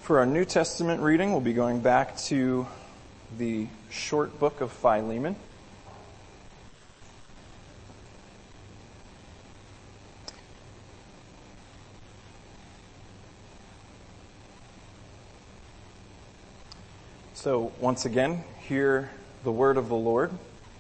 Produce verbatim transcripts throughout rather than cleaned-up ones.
For our New Testament reading, we'll be going back to the short book of Philemon. So, once again, hear the word of the Lord.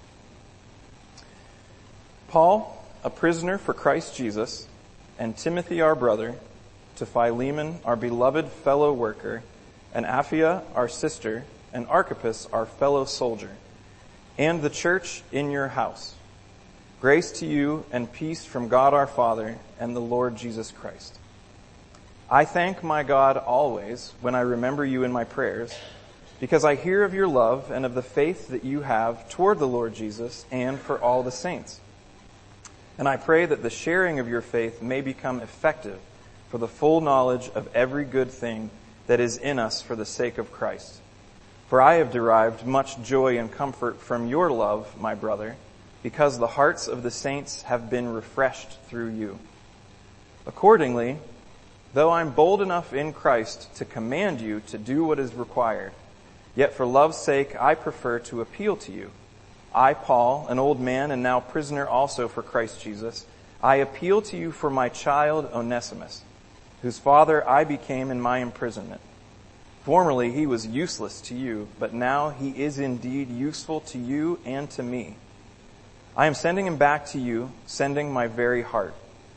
Paul, a prisoner for Christ Jesus, and Timothy, our brother, to Philemon, our beloved fellow worker, and Apphia, our sister, and Archippus, our fellow soldier, and the church in your house. Grace to you and peace from God our Father and the Lord Jesus Christ. I thank my God always when I remember you in my prayers, because I hear of your love and of the faith that you have toward the Lord Jesus and for all the saints. And I pray that the sharing of your faith may become effective for the full knowledge of every good thing that is in us for the sake of Christ. For I have derived much joy and comfort from your love, my brother, because the hearts of the saints have been refreshed through you. Accordingly, though I'm bold enough in Christ to command you to do what is required, yet for love's sake I prefer to appeal to you. I, Paul, an old man and now prisoner also for Christ Jesus, I appeal to you for my child Onesimus, whose father I became in my imprisonment. Formerly he was useless to you, but now he is indeed useful to you and to me. I am sending him back to you, sending my very heart.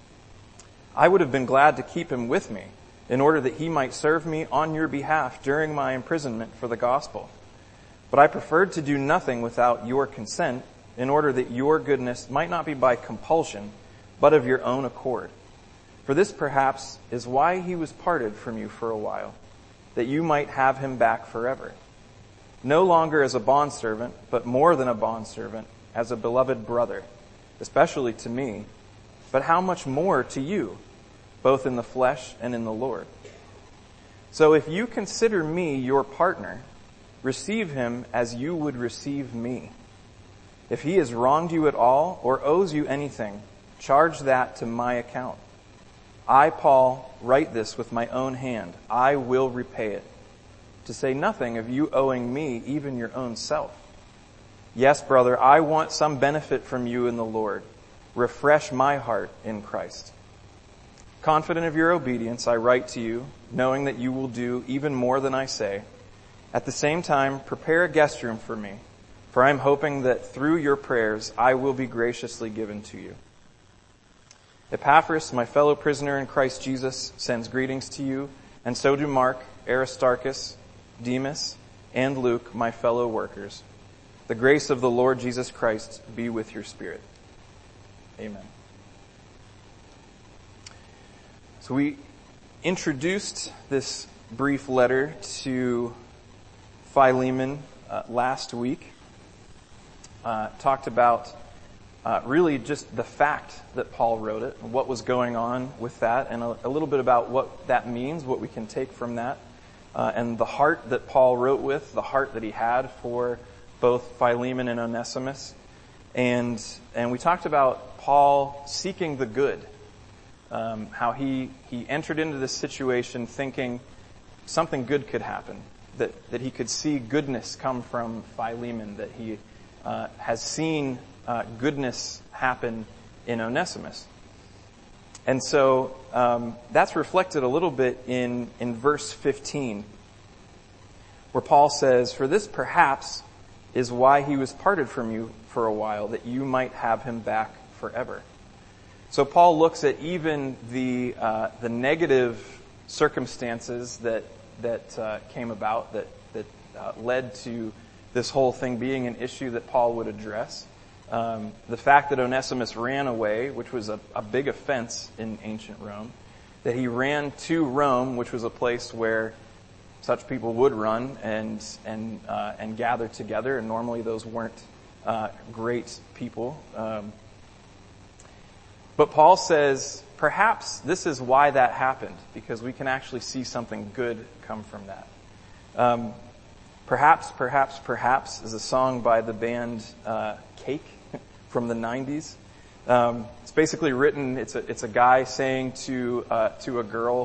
I would have been glad to keep him with me, in order that he might serve me on your behalf during my imprisonment for the gospel. But I preferred to do nothing without your consent, in order that your goodness might not be by compulsion, but of your own accord. For this perhaps is why he was parted from you for a while, that you might have him back forever. No longer as a bondservant, but more than a bondservant, as a beloved brother, especially to me, but how much more to you, both in the flesh and in the Lord. So if you consider me your partner, receive him as you would receive me. If he has wronged you at all or owes you anything, charge that to my account. I, Paul, write this with my own hand. I will repay it. To say nothing of you owing me even your own self. Yes, brother, I want some benefit from you in the Lord. Refresh my heart in Christ. Confident of your obedience, I write to you, knowing that you will do even more than I say. At the same time, prepare a guest room for me, for I am hoping that through your prayers I will be graciously given to you. Epaphras, my fellow prisoner in Christ Jesus, sends greetings to you, and so do Mark, Aristarchus, Demas, and Luke, my fellow workers. The grace of the Lord Jesus Christ be with your spirit. Amen. So we introduced this brief letter to Philemon uh, last week. Uh, talked about Uh, really just the fact that Paul wrote it, what was going on with that, and a, a little bit about what that means, what we can take from that, uh, and the heart that Paul wrote with, the heart that he had for both Philemon and Onesimus. And and we talked about Paul seeking the good, um, how he, he entered into this situation thinking something good could happen, that, that he could see goodness come from Philemon, that he uh, has seen Uh, goodness happen in Onesimus. And so um, that's reflected a little bit in, in verse fifteen, where Paul says, "For this perhaps is why he was parted from you for a while, that you might have him back forever." So Paul looks at even the uh, the negative circumstances that that uh, came about, that that uh, led to this whole thing being an issue that Paul would address. Um, the fact that Onesimus ran away, which was a, a big offense in ancient Rome, that he ran to Rome, which was a place where such people would run and and uh, and gather together, and normally those weren't uh, great people. Um, but Paul says, perhaps this is why that happened, because we can actually see something good come from that. Um, perhaps, perhaps, perhaps is a song by the band uh, Cake from the nineties. Um, it's basically written, it's a, it's a guy saying to, uh, to a girl,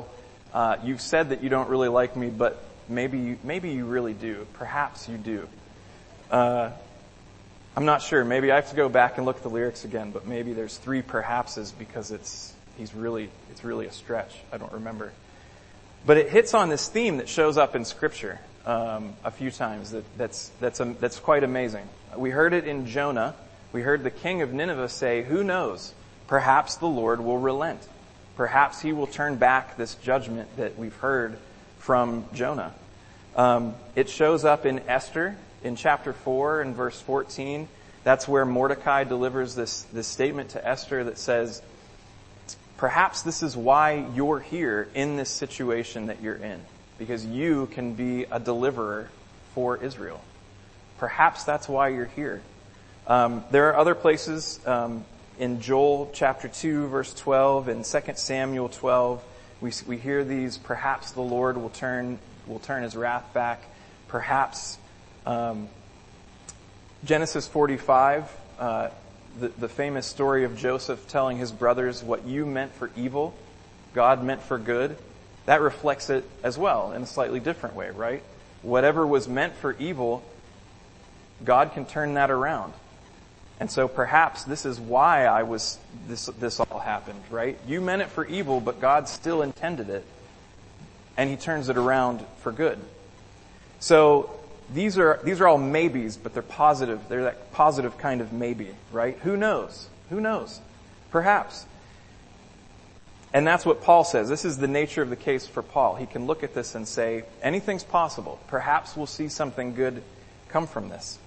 Uh, you've said that you don't really like me, but maybe you, maybe you really do. Perhaps you do. Uh, I'm not sure. Maybe I have to go back and look at the lyrics again, but maybe there's three perhapses because it's, he's really, it's really a stretch. I don't remember. But it hits on this theme that shows up in Scripture, um, a few times that, that's, that's, um, that's quite amazing. We heard it in Jonah. We heard the king of Nineveh say, who knows? Perhaps the Lord will relent. Perhaps he will turn back this judgment that we've heard from Jonah. Um, it shows up in Esther in chapter four and verse fourteen. That's where Mordecai delivers this, this statement to Esther that says, perhaps this is why you're here in this situation that you're in, because you can be a deliverer for Israel. Perhaps that's why you're here. Um, there are other places, um, in Joel chapter two verse twelve and Second Samuel twelve, we, we hear these, perhaps the Lord will turn, will turn his wrath back. Perhaps, um, Genesis forty-five, uh, the, the famous story of Joseph telling his brothers, what you meant for evil, God meant for good. That reflects it as well in a slightly different way, right? Whatever was meant for evil, God can turn that around. And so perhaps this is why I was, this, this all happened, right? You meant it for evil, but God still intended it. And he turns it around for good. So these are, these are all maybes, but they're positive. They're that positive kind of maybe, right? Who knows? Who knows? Perhaps. And that's what Paul says. This is the nature of the case for Paul. He can look at this and say, anything's possible. Perhaps we'll see something good come from this.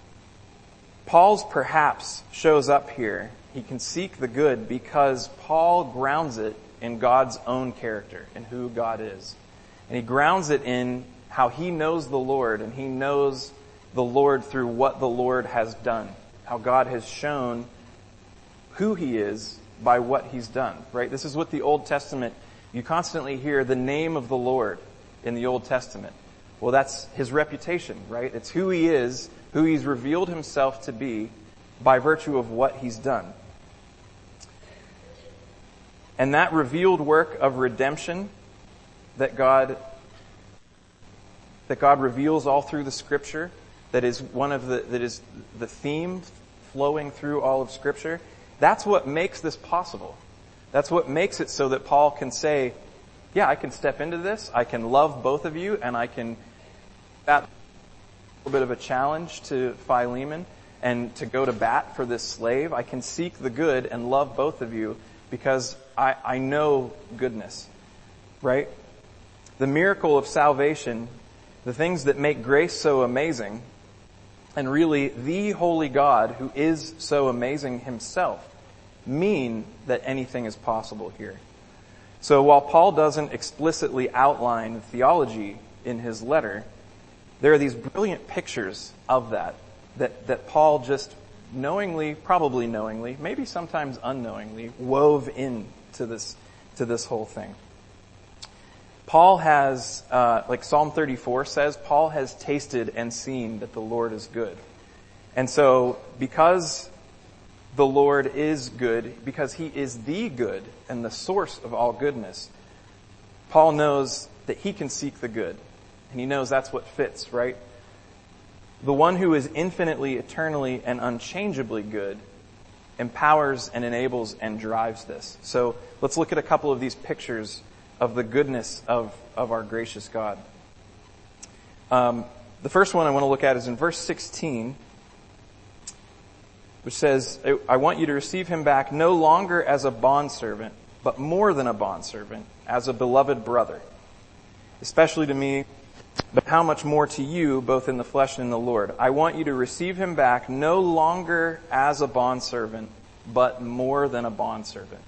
Paul's perhaps shows up here. He can seek the good because Paul grounds it in God's own character and who God is. And he grounds it in how he knows the Lord, and he knows the Lord through what the Lord has done. How God has shown who he is by what he's done, right? This is what the Old Testament, you constantly hear the name of the Lord in the Old Testament. Well, that's his reputation, right? It's who he is, who he's revealed himself to be by virtue of what he's done. And that revealed work of redemption that God, that God reveals all through the Scripture, that is one of the, that is the theme flowing through all of Scripture, that's what makes this possible. That's what makes it so that Paul can say, yeah, I can step into this, I can love both of you, and I can, that a little bit of a challenge to Philemon, and to go to bat for this slave. I can seek the good and love both of you because I, I know goodness, right? The miracle of salvation, the things that make grace so amazing, and really the holy God who is so amazing himself, mean that anything is possible here. So while Paul doesn't explicitly outline theology in his letter, there are these brilliant pictures of that, that, that Paul just knowingly, probably knowingly, maybe sometimes unknowingly, wove into this, to this whole thing. Paul has, uh, like Psalm thirty-four says, Paul has tasted and seen that the Lord is good. And so, because the Lord is good, because he is the good and the source of all goodness, Paul knows that he can seek the good. And he knows that's what fits, right? The one who is infinitely, eternally, and unchangeably good empowers and enables and drives this. So let's look at a couple of these pictures of the goodness of, of our gracious God. Um, the first one I want to look at is in verse sixteen, which says, I want you to receive him back no longer as a bondservant, but more than a bondservant, as a beloved brother, especially to me, but how much more to you, both in the flesh and in the Lord. I want you to receive him back no longer as a bondservant, but more than a bondservant.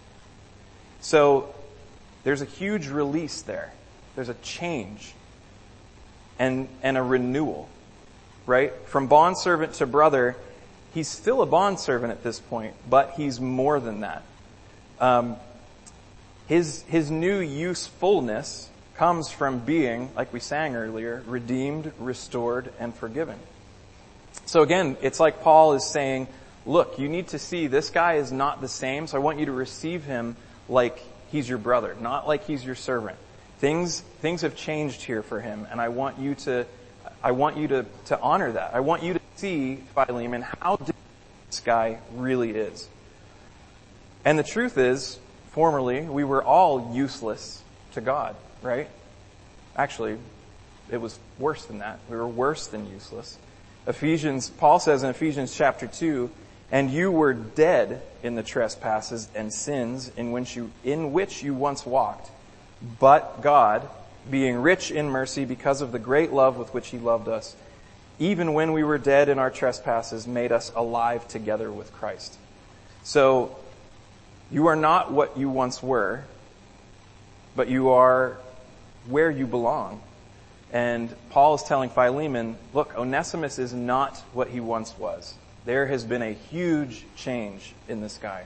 So there's a huge release there. There's a change and, and a renewal, right? From bondservant to brother, he's still a bondservant at this point, but he's more than that. Um, his, his new usefulness comes from being, like we sang earlier, redeemed, restored, and forgiven. So again, it's like Paul is saying, look, you need to see this guy is not the same, so I want you to receive him like he's your brother, not like he's your servant. Things, things have changed here for him, and I want you to, I want you to, to honor that. I want you to see, Philemon, how different this guy really is. And the truth is, formerly, we were all useless to God, right? Actually, it was worse than that. We were worse than useless. Ephesians, Paul says in Ephesians chapter two, and you were dead in the trespasses and sins in which you, in which you once walked. But God, being rich in mercy because of the great love with which he loved us, even when we were dead in our trespasses, made us alive together with Christ. So, you are not what you once were, but you are where you belong. And Paul is telling Philemon, look, Onesimus is not what he once was. There has been a huge change in this guy.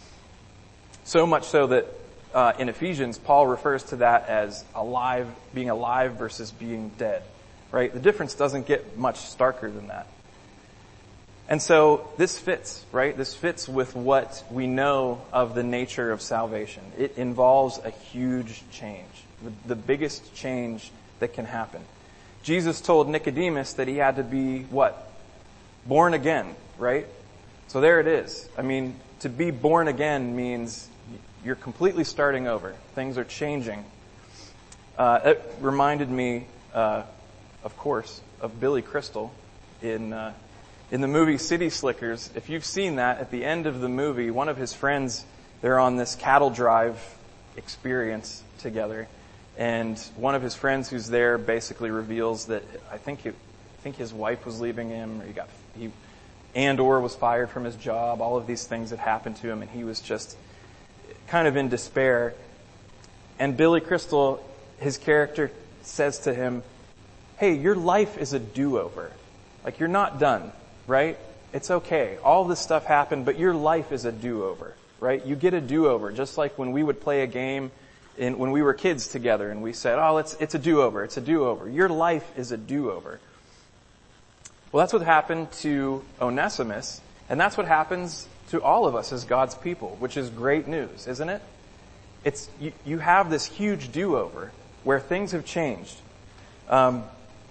So much so that uh, in Ephesians, Paul refers to that as alive, being alive versus being dead. Right? The difference doesn't get much starker than that. And so this fits, right? This fits with what we know of the nature of salvation. It involves a huge change, the, the biggest change that can happen. Jesus told Nicodemus that he had to be what? Born again, right? So there it is. I mean, to be born again means you're completely starting over. Things are changing. Uh, it reminded me, uh, of course, of Billy Crystal in, uh, in the movie City Slickers. If you've seen that, at the end of the movie, one of his friends, they're on this cattle drive experience together. And one of his friends who's there basically reveals that I think he, I think his wife was leaving him, or he got he and or was fired from his job. All of these things had happened to him, and he was just kind of in despair. And Billy Crystal, his character, says to him, "Hey, your life is a do-over. Like, you're not done, right? It's okay. All this stuff happened, but your life is a do-over, right? You get a do-over, just like when we would play a game." In, when we were kids together and we said, oh, it's, it's a do-over, it's a do-over. Your life is a do-over. Well, that's what happened to Onesimus, and that's what happens to all of us as God's people, which is great news, isn't it? It's, you, you have this huge do-over where things have changed. Um,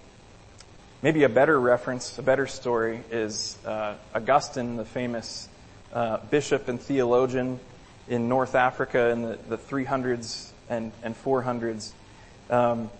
maybe a better reference, a better story is, uh, Augustine, the famous, uh, bishop and theologian in North Africa in the, the three hundreds and, and four hundreds. Um,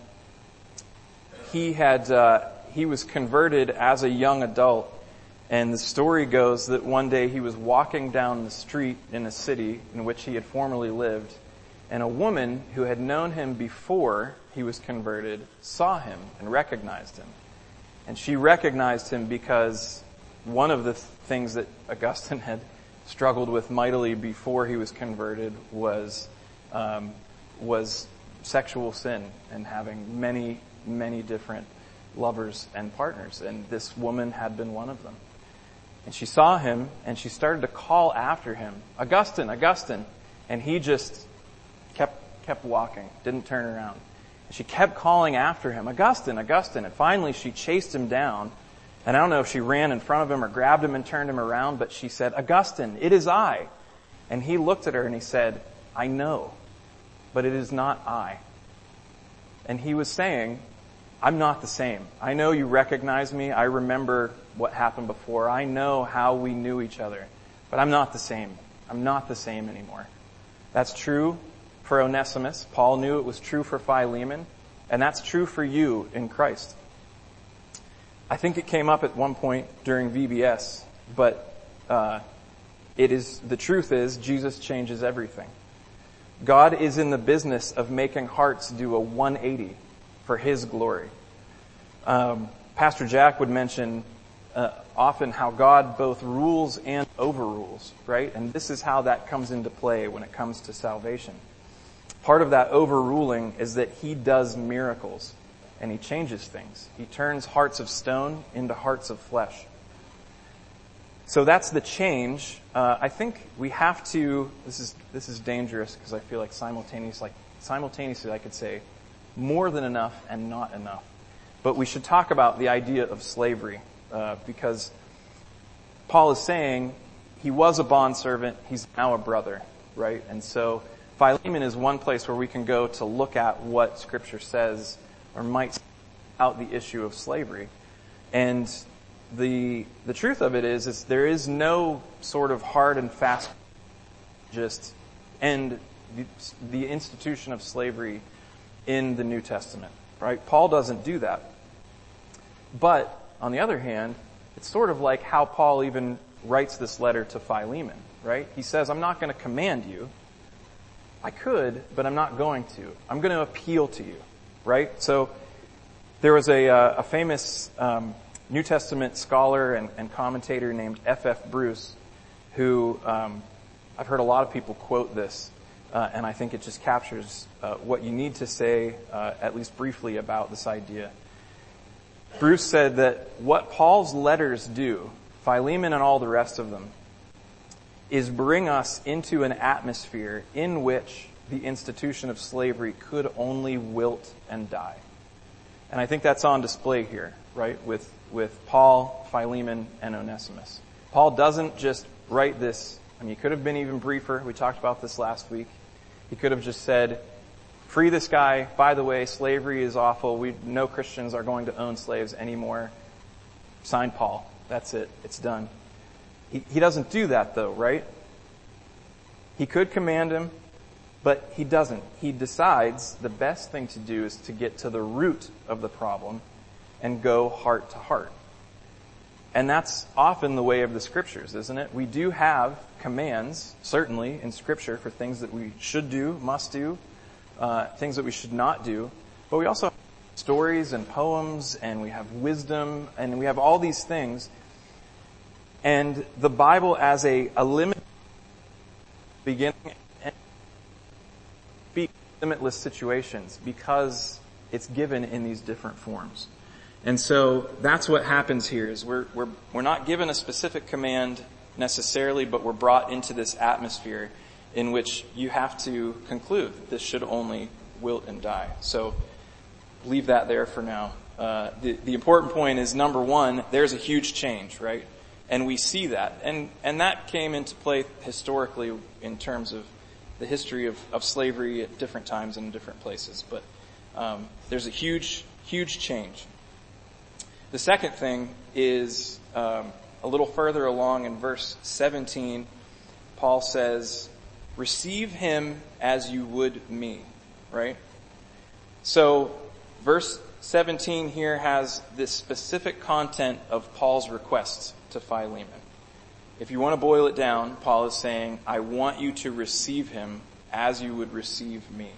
he had, uh, he was converted as a young adult, and the story goes that one day he was walking down the street in a city in which he had formerly lived, and a woman who had known him before he was converted saw him and recognized him. And she recognized him because one of the th- things that Augustine had struggled with mightily before he was converted was um, was sexual sin and having many, many different lovers and partners. And this woman had been one of them. And she saw him and she started to call after him, Augustine, Augustine. And he just kept kept walking, didn't turn around. And she kept calling after him, Augustine, Augustine. And finally she chased him down. And I don't know if she ran in front of him or grabbed him and turned him around, but she said, Augustine, it is I. And he looked at her and he said, I know, but it is not I. And he was saying, I'm not the same. I know you recognize me. I remember what happened before. I know how we knew each other, but I'm not the same. I'm not the same anymore. That's true for Onesimus. Paul knew it was true for Philemon, and that's true for you in Christ. I think it came up at one point during V B S, but uh, it is the truth is Jesus changes everything. God is in the business of making hearts do a one eighty for His glory. Um, Pastor Jack would mention uh, often how God both rules and overrules, right? And this is how that comes into play when it comes to salvation. Part of that overruling is that He does miracles. And He changes things. He turns hearts of stone into hearts of flesh. So that's the change. Uh, I think we have to, this is this is dangerous because I feel like simultaneously, like simultaneously I could say more than enough and not enough. But we should talk about the idea of slavery uh, because Paul is saying he was a bondservant, he's now a brother, right? And so Philemon is one place where we can go to look at what Scripture says or might out the issue of slavery. And the the truth of it is, is there is no sort of hard and fast just end the, the institution of slavery in the New Testament, right? Paul doesn't do that. But on the other hand, it's sort of like how Paul even writes this letter to Philemon, right? He says, I'm not going to command you. I could, but I'm not going to. I'm going to appeal to you, right? So there was a, uh, a famous um, New Testament scholar and, and commentator named F F Bruce, who um, I've heard a lot of people quote this, uh, and I think it just captures uh, what you need to say, uh, at least briefly, about this idea. Bruce said that what Paul's letters do, Philemon and all the rest of them, is bring us into an atmosphere in which the institution of slavery could only wilt and die. And I think that's on display here, right, with, with Paul, Philemon, and Onesimus. Paul doesn't just write this, I mean, he could have been even briefer. We talked about this last week. He could have just said, free this guy. By the way, slavery is awful. We, no Christians are going to own slaves anymore. Sign Paul. That's it. It's done. He, he doesn't do that though, right? He could command him, but he doesn't. He decides the best thing to do is to get to the root of the problem and go heart to heart. And that's often the way of the Scriptures, isn't it? We do have commands, certainly, in Scripture for things that we should do, must do, uh, things that we should not do. But we also have stories and poems, and we have wisdom, and we have all these things. And the Bible as a, a limit, beginning and speak limitless situations because it's given in these different forms. And so that's what happens here is we're, we're, we're not given a specific command necessarily, but we're brought into this atmosphere in which you have to conclude that this should only wilt and die. So leave that there for now. Uh, the, the important point is, number one, there's a huge change, right? And we see that. And, and that came into play historically in terms of the history of, of slavery at different times and in different places. But um, there's a huge, huge change. The second thing is um, a little further along in verse seventeen, Paul says, receive him as you would me, right? So verse seventeen here has this specific content of Paul's request to Philemon. If you want to boil it down, Paul is saying, I want you to receive him as you would receive me.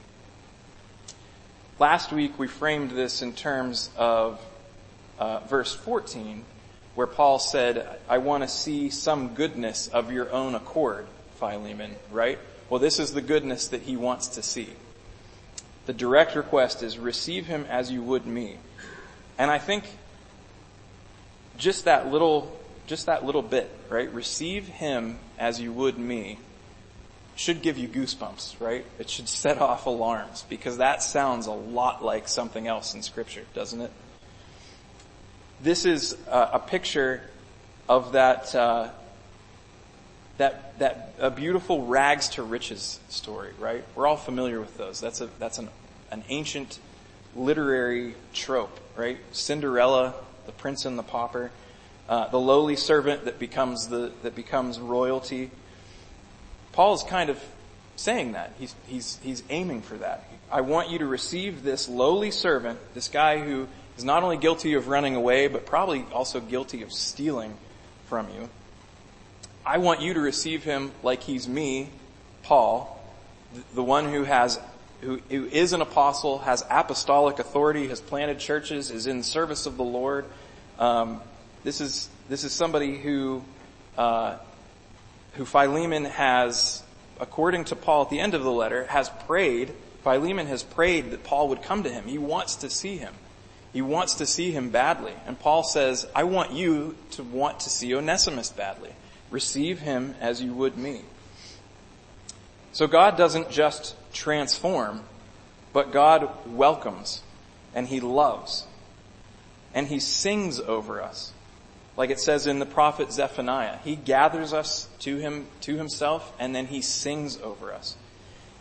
Last week we framed this in terms of uh, verse fourteen, where Paul said, I want to see some goodness of your own accord, Philemon, right? Well, this is the goodness that he wants to see. The direct request is receive him as you would me. And I think just that little Just that little bit, right? Receive him as you would me should give you goosebumps, right? It should set off alarms because that sounds a lot like something else in Scripture, doesn't it? This is uh, a picture of that, uh, that, that a beautiful rags to riches story, right? We're all familiar with those. That's a, that's an, an ancient literary trope, right? Cinderella, the prince and the pauper. Uh, the lowly servant that becomes the that becomes royalty. Paul is kind of saying that. He's he's he's aiming for that. I want you to receive this lowly servant, this guy who is not only guilty of running away, but probably also guilty of stealing from you. I want you to receive him like he's me, Paul, the one who has who, who is an apostle, has apostolic authority, has planted churches, is in service of the Lord. Um, This is this is somebody who uh, who Philemon has, according to Paul at the end of the letter, has prayed. Philemon has prayed that Paul would come to him. He wants to see him. He wants to see him badly. And Paul says, I want you to want to see Onesimus badly. Receive him as you would me. So God doesn't just transform, but God welcomes and he loves. And he sings over us. Like it says in the prophet Zephaniah, he gathers us to him, to himself, and then he sings over us.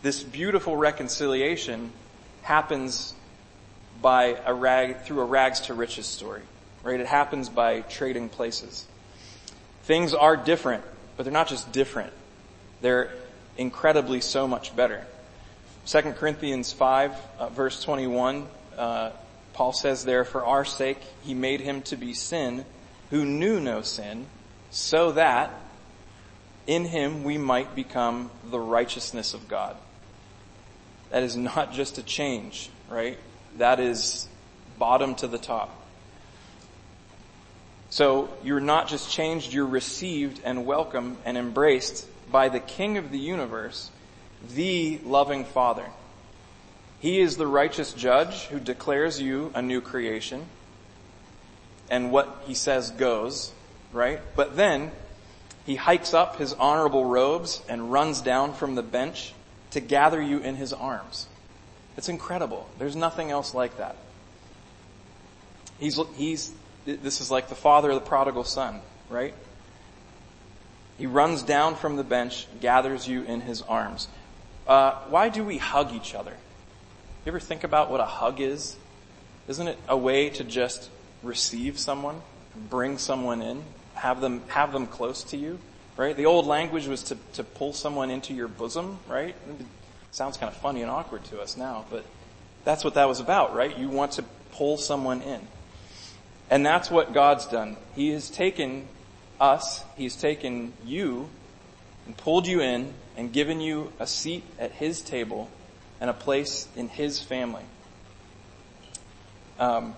this beautiful reconciliation happens by a rag, through a rags to riches story, right? It happens by trading places. Things are different, but they're not just different. They're incredibly so much better. Second Corinthians five, uh, verse twenty-one, uh, Paul says there, for our sake he made him to be sin who knew no sin, so that in him we might become the righteousness of God. That is not just a change, right? That is bottom to the top. So you're not just changed, you're received and welcomed and embraced by the King of the universe, the loving Father. He is the righteous judge who declares you a new creation. And what he says goes, right? But then he hikes up his honorable robes and runs down from the bench to gather you in his arms. It's incredible. There's nothing else like that. He's, he's, this is like the father of the prodigal son, right? He runs down from the bench, gathers you in his arms. Uh, why do we hug each other? You ever think about what a hug is? Isn't it a way to just receive someone, bring someone in, have them, have them close to you, right? The old language was to, to pull someone into your bosom, right? It sounds kind of funny and awkward to us now, but that's what that was about, right? You want to pull someone in. And that's what God's done. He has taken us, He's taken you and pulled you in and given you a seat at His table and a place in His family. Um,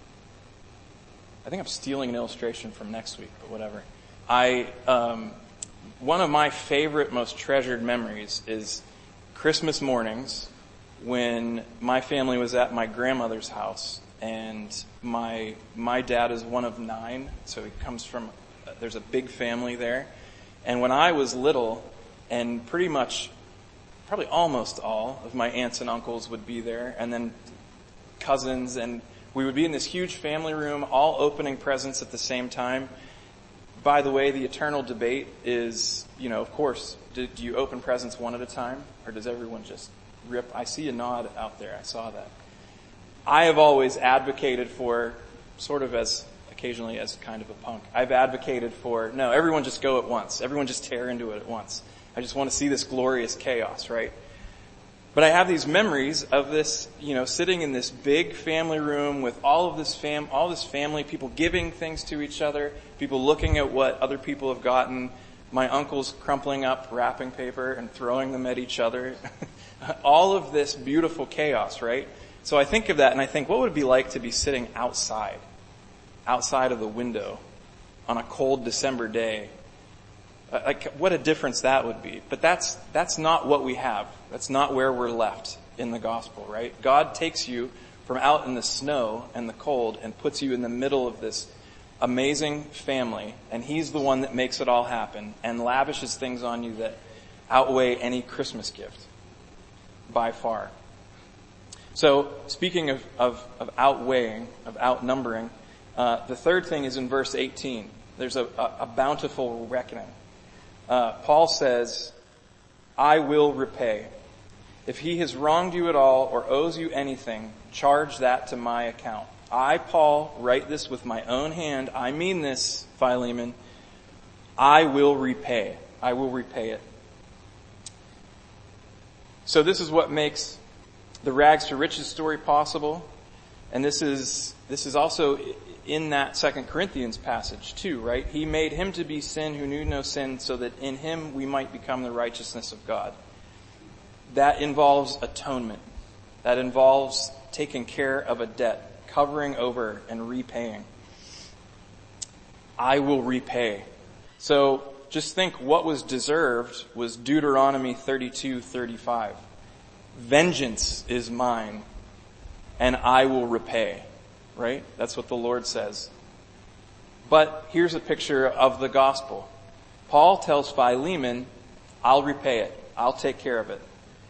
I think I'm stealing an illustration from next week, but whatever. I, um, one of my favorite, most treasured memories is Christmas mornings when my family was at my grandmother's house, and my, my dad is one of nine, so he comes from, there's a big family there. And when I was little, and pretty much, probably almost all of my aunts and uncles would be there, and then cousins, and we would be in this huge family room, all opening presents at the same time. By the way, the eternal debate is, you know, of course, do, do you open presents one at a time, or does everyone just rip? I see a nod out there. I saw that. I have always advocated for, sort of as, occasionally as kind of a punk, I've advocated for, no, everyone just go at once. Everyone just tear into it at once. I just want to see this glorious chaos, right? But I have these memories of this, you know, sitting in this big family room with all of this fam, all this family, people giving things to each other, people looking at what other people have gotten, my uncles crumpling up wrapping paper and throwing them at each other. All of this beautiful chaos, right? So I think of that and I think, what would it be like to be sitting outside, outside of the window on a cold December day? Like, what a difference that would be. But that's, that's not what we have. That's not where we're left in the gospel, right? God takes you from out in the snow and the cold and puts you in the middle of this amazing family, and He's the one that makes it all happen and lavishes things on you that outweigh any Christmas gift by far. So, speaking of, of, of outweighing, of outnumbering, uh, the third thing is in verse eighteen. There's a, a, a bountiful reckoning. Uh, Paul says, I will repay. If he has wronged you at all or owes you anything, charge that to my account. I, Paul, write this with my own hand. I mean this, Philemon. I will repay. I will repay it. So this is what makes the rags to riches story possible. And this is, this is also in that Second Corinthians passage too, right? He made him to be sin who knew no sin, so that in him we might become the righteousness of God. That involves atonement. That involves taking care of a debt, covering over and repaying. I will repay. So just think what was deserved was Deuteronomy thirty-two thirty-five. Vengeance is mine, and I will repay. Right? That's what the Lord says. But here's a picture of the gospel. Paul tells Philemon, I'll repay it. I'll take care of it.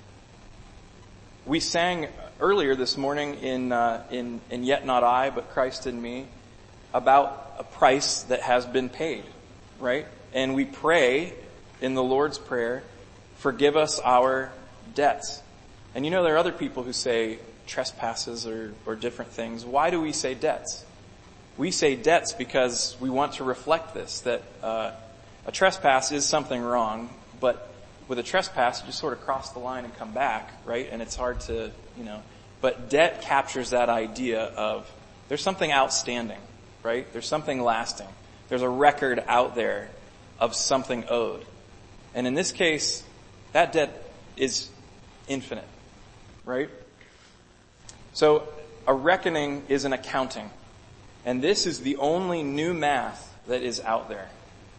We sang earlier this morning in, uh, in, in Yet Not I, but Christ in Me, about a price that has been paid. Right? And we pray in the Lord's Prayer, forgive us our debts. And you know, there are other people who say trespasses or, or different things. Why do we say debts? We say debts because we want to reflect this, that uh, a trespass is something wrong, but with a trespass, you just sort of cross the line and come back, right? And it's hard to, you know, but debt captures that idea of there's something outstanding, right? There's something lasting. There's a record out there of something owed. And in this case, that debt is infinite, right? So a reckoning is an accounting. And this is the only new math that is out there.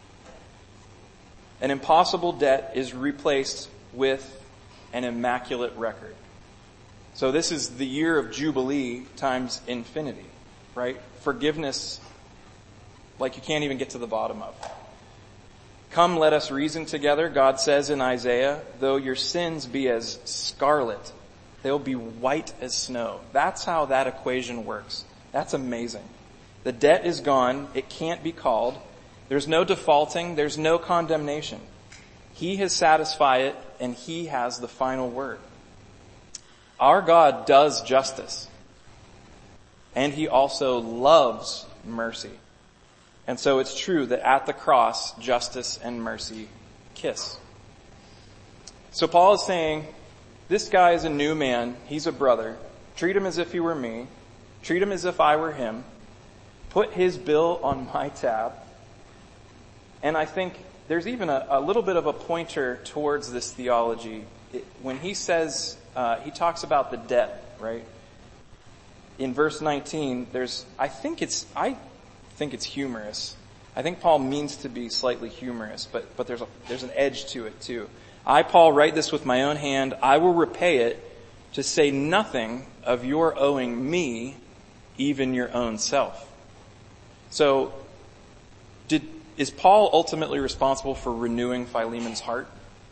An impossible debt is replaced with an immaculate record. So this is the year of Jubilee times infinity, right? Forgiveness like you can't even get to the bottom of. Come, let us reason together, God says in Isaiah, though your sins be as scarlet, they'll be white as snow. That's how that equation works. That's amazing. The debt is gone. It can't be called. There's no defaulting. There's no condemnation. He has satisfied it, and He has the final word. Our God does justice, and He also loves mercy. And so it's true that at the cross, justice and mercy kiss. So Paul is saying, this guy is a new man. He's a brother. Treat him as if he were me. Treat him as if I were him. Put his bill on my tab. And I think there's even a, a little bit of a pointer towards this theology. It, when he says, uh, he talks about the debt, right? In verse nineteen, there's, I think it's, I think it's humorous. I think Paul means to be slightly humorous, but, but there's a, there's an edge to it too. I, Paul, write this with my own hand. I will repay it, to say nothing of your owing me, even your own self. So, did, is Paul ultimately responsible for renewing Philemon's heart?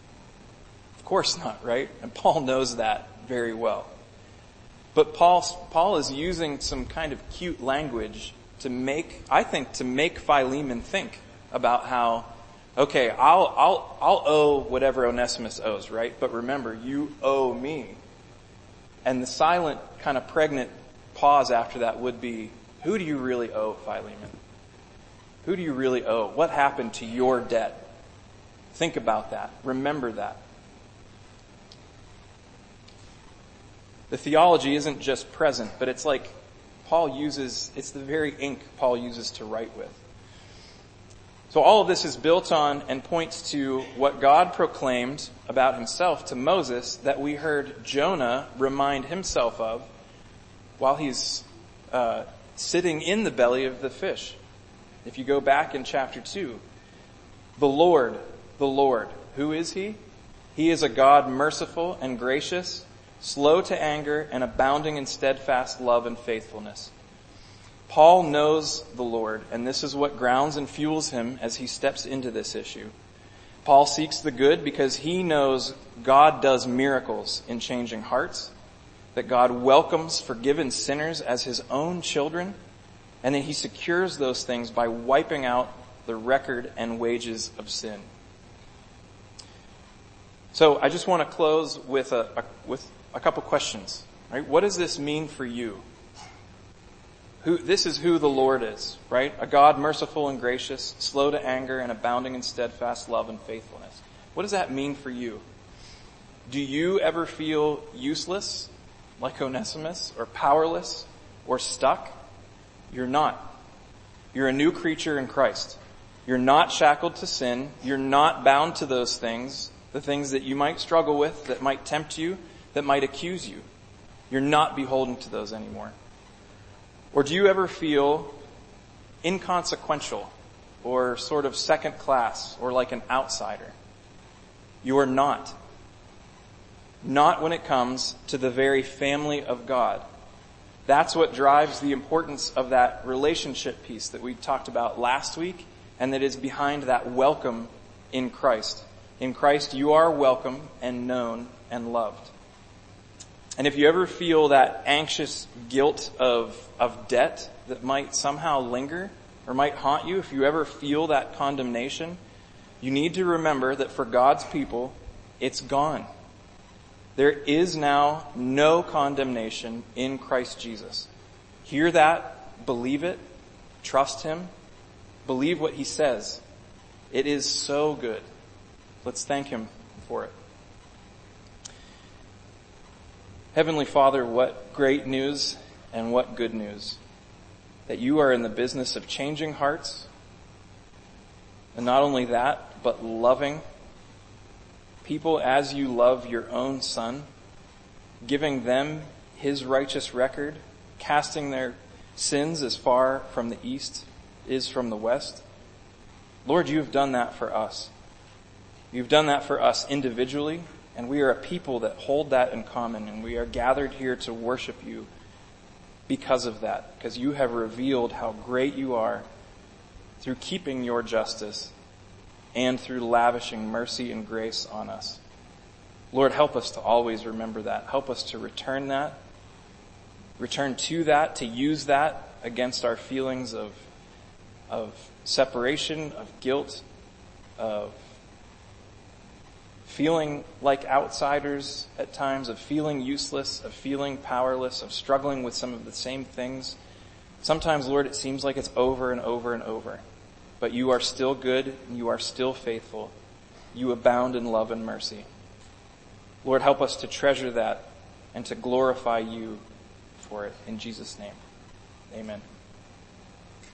Of course not, right? And Paul knows that very well. But Paul, Paul is using some kind of cute language to make, I think, to make Philemon think about how, okay, I'll, I'll, I'll owe whatever Onesimus owes, right? But remember, you owe me. And the silent, kind of pregnant pause after that would be, who do you really owe, Philemon? Who do you really owe? What happened to your debt? Think about that. Remember that. The theology isn't just present, but it's like Paul uses, it's the very ink Paul uses to write with. So all of this is built on and points to what God proclaimed about himself to Moses that we heard Jonah remind himself of while he's uh, sitting in the belly of the fish. If you go back in chapter two, the Lord, the Lord, who is he? He is a God merciful and gracious, slow to anger, and abounding in steadfast love and faithfulness. Paul knows the Lord, and this is what grounds and fuels him as he steps into this issue. Paul seeks the good because he knows God does miracles in changing hearts, that God welcomes forgiven sinners as his own children, and that he secures those things by wiping out the record and wages of sin. So I just want to close with a, a with a couple questions. Right? What does this mean for you? Who, this is who the Lord is, right? A God merciful and gracious, slow to anger, and abounding in steadfast love and faithfulness. What does that mean for you? Do you ever feel useless, like Onesimus, or powerless, or stuck? You're not. You're a new creature in Christ. You're not shackled to sin. You're not bound to those things, the things that you might struggle with, that might tempt you, that might accuse you. You're not beholden to those anymore. Or do you ever feel inconsequential or sort of second class or like an outsider? You are not. Not when it comes to the very family of God. That's what drives the importance of that relationship piece that we talked about last week and that is behind that welcome in Christ. In Christ, you are welcome and known and loved. And if you ever feel that anxious guilt of, of debt that might somehow linger or might haunt you, if you ever feel that condemnation, you need to remember that for God's people, it's gone. There is now no condemnation in Christ Jesus. Hear that, believe it, trust him, believe what he says. It is so good. Let's thank him for it. Heavenly Father, what great news and what good news that you are in the business of changing hearts. And not only that, but loving people as you love your own Son, giving them his righteous record, casting their sins as far from the east is from the west. Lord, you have done that for us. You've done that for us individually, and we are a people that hold that in common, and we are gathered here to worship you because of that, because you have revealed how great you are through keeping your justice and through lavishing mercy and grace on us. Lord, help us to always remember that. Help us to return that, return to that, to use that against our feelings of, of separation, of guilt, of feeling like outsiders at times, of feeling useless, of feeling powerless, of struggling with some of the same things. Sometimes, Lord, it seems like it's over and over and over. But you are still good, and you are still faithful. You abound in love and mercy. Lord, help us to treasure that and to glorify you for it. In Jesus' name, amen.